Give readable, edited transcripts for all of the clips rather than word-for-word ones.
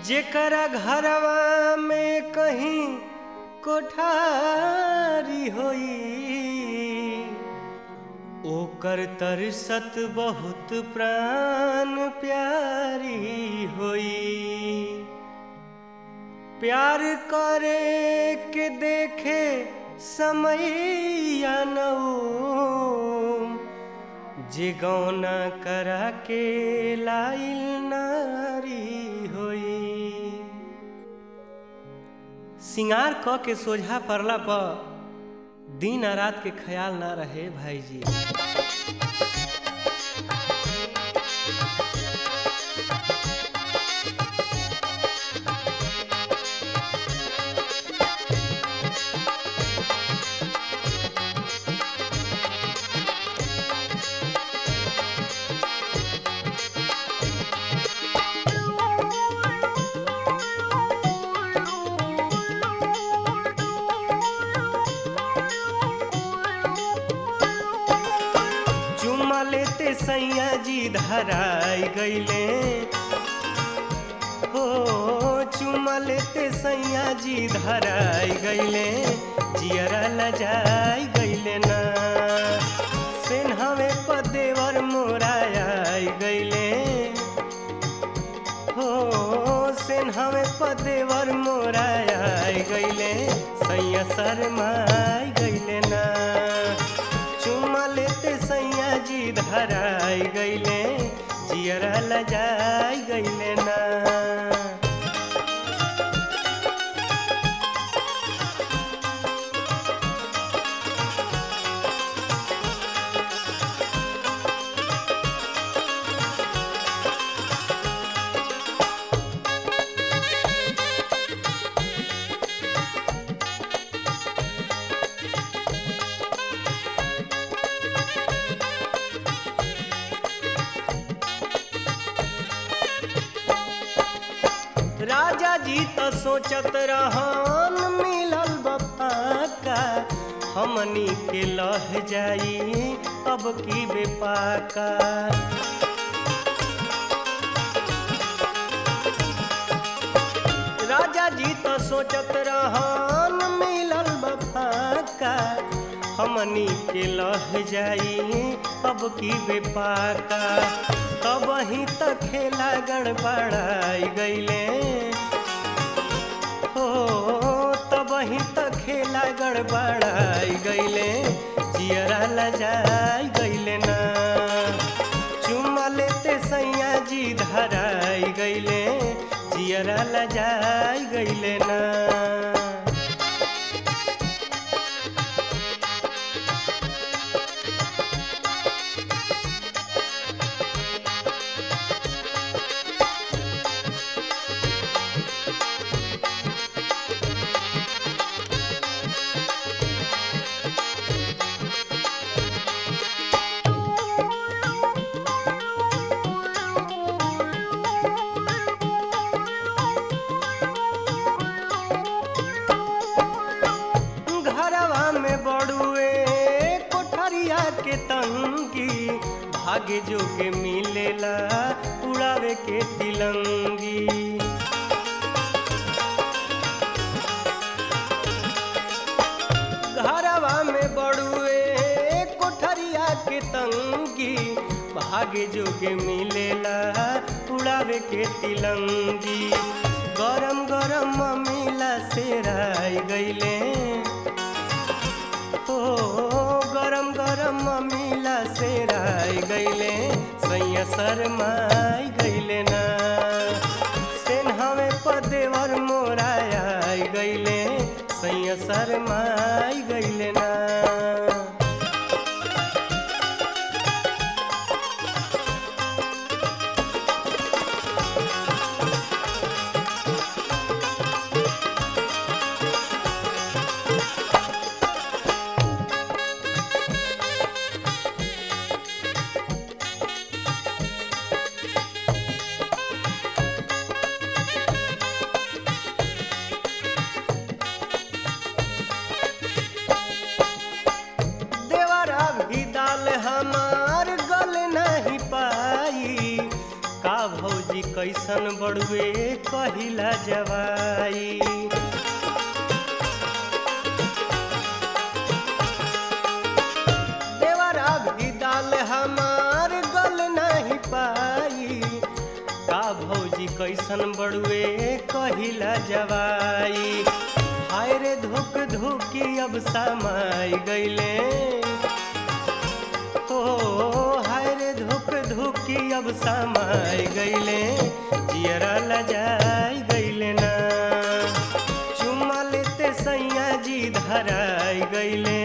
जेकरा घरवा में कहीं कोठारी होई ओकर तरसत बहुत प्राण प्यारी होई। प्यार करे के देखे समय जे गौना करा के लाइल नारी होई। सिंगार क के सोझा पड़ला पर दिन आ रात के ख्याल ना रहे भाई जी। लेते सैया जी धराई गईले हो, चुमा लेते सैया जी धराई गईले, जियरा लजाई गईले ना। सेन्हवे पदेवर मोराई गईले हो, सेन्हवे पदेवर मोराई गईले, सैया शरमाई गईले ना। चुमा लेते सैया जी धराई गईले, जियरा लजाई गईले ना। राजा जी तो सोचत रहन मिलल बफाका, हमनी के लह जाई अब की बेपाका। राजा जी तो सोचत रहन मिलल बफाका, हमनी के लह जाई अब की बेपाका। तब ही तो खेला गड़बड़ाई गईले हो, तब ही तो खेला गड़बड़ाई गईले, जियरा लजाई गईले ना। चुमा लेते सैया जी धराई गईले, जियरा लजाई गईले ना। के तंगी भाग्य जो के मिलेला उड़ावे के तिलंगी। घरवा में बड़ुए कोठरिया के तंगी भाग्य जो के मिलेला उड़ावे के तिलंगी। गरम गरम मिला सेराई गईले हो, गरम गरम मिला सेराई गईले, सैया शरमाई गईले ना। सेन्हवे पदेवर मोराई गईले, सैया शरमाई गईले ना। कैसन बड़ुए कहिला जवाई। देवरा भी दाल हमार गल नहीं पाई, का भौजी कैसन बड़ुए कहिला जवाई। हाय रे धुक धुकी अब समाई गईले, हो हाय रे धुक धुकी अब समाई गईले, जियरा लजाई गईले ना। चुमा लेते सैया जी धराई गईले,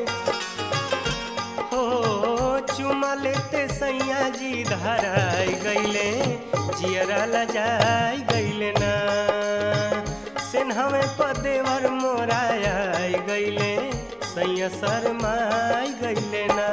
हो चुमा लेते सैया जी धराई गईले, जियरा लजाई गईले ना। सेन्हवे पदेवर मोराई गईले, सैया शरमाई गईले ना।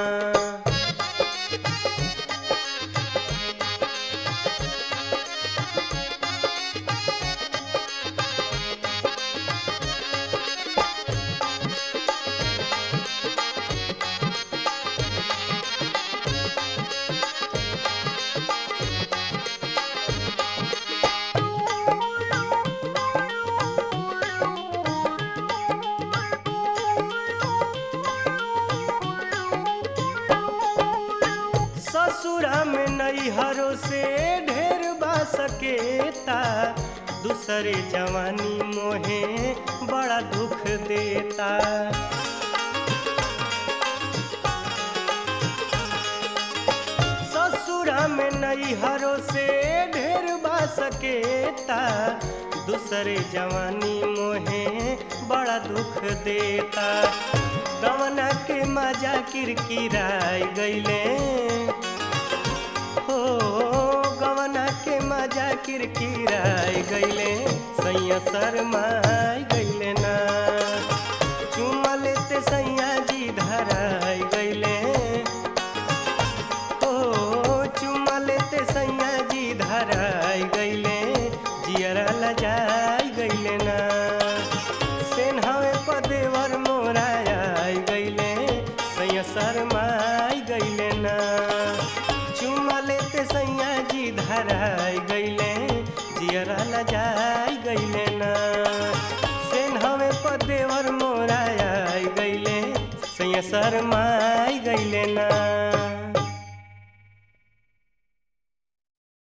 ससुरा में नैहरों से ढेर बा सकेता, दूसरे जवानी मोहे बड़ा दुख देता। ससुरा में नैहरों से ढेर बा सकेता, दूसरे जवानी मोहे बड़ा दुख देता। गवना के मजा किरकिराई गईले, हो गवना के मजा किरकिराई गईले, सैया शरमाई गईले ना। चुमा लेते सैया जी धराई गईले, हो चुमा लेते सैया जी धराई गईले, जियरा लजाई गईले ना। सेन्हवे पदेवर मोराई गईले, सैया शरमाई गईले ना। चुमा लेते सैया जी धराई गईले, जियरा लजाई गईले ना। सेन्हवे पदेवर मोराई गईले, सैया शरमाई गईले ना।